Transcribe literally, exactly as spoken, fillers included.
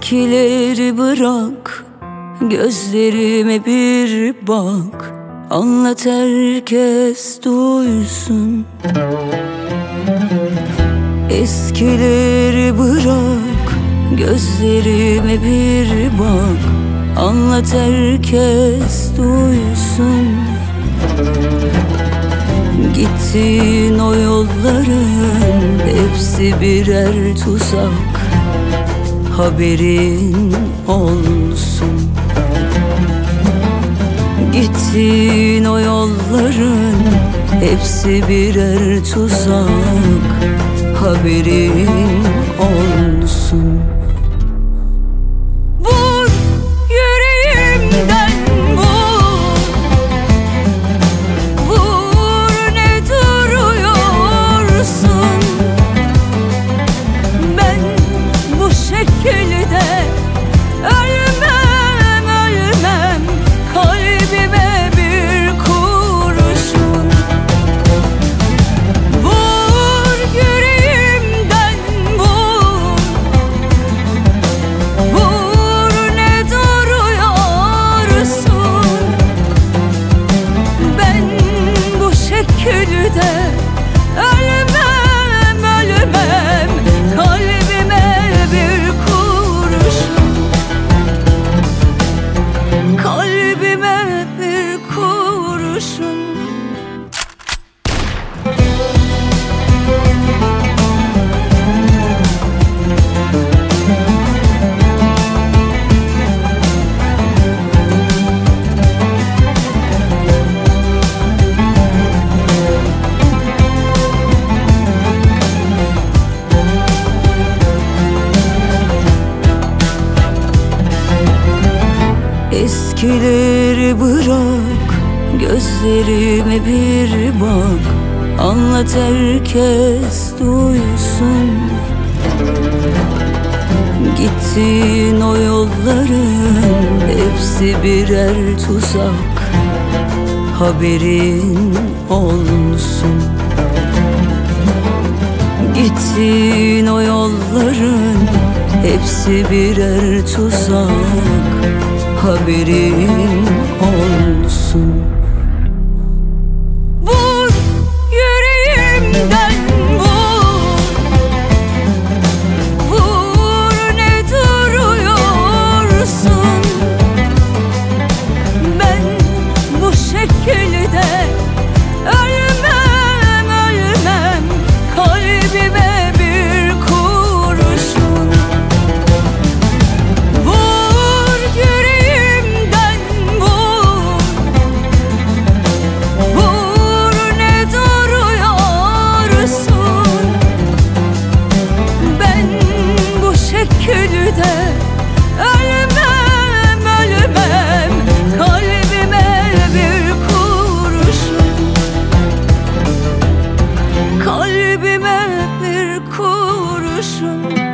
Eskileri bırak, gözlerime bir bak, anlat herkes duysun. Eskileri bırak, gözlerime bir bak, anlat herkes duysun. Gittiğin o yolların hepsi birer tuzak, haberin olsun. Gittiğin o yolların hepsi birer tuzak, haberin olsun. Vur yüreğimden vur, vur ne duruyorsun? Ben bu şekilde ölmem, ölmem, kalbime bir kurşun. Vur yüreğimden vur, vur ne duruyorsun? Ben bu şekilde ölmem, ölmem, kalbime bir kurşun, kalbime bir kurşun. Eskileri bırak, gözlerime bir bak, anlat herkes duysun. Gittiğin o yolların hepsi birer tuzak, haberin olsun. Gittiğin o yolların hepsi birer tuzak, haberin olsun. Vur yüreğimden vur, vur ne duruyorsun? Ben bu şekilde ölmem, ölmem, kalbime bir kurşun. Vur yüreğimden vur, vur ne duruyorsun? Ben bu şekilde ölmem, ölmem, kalbime bir kurşun, kalbime bir kurşun.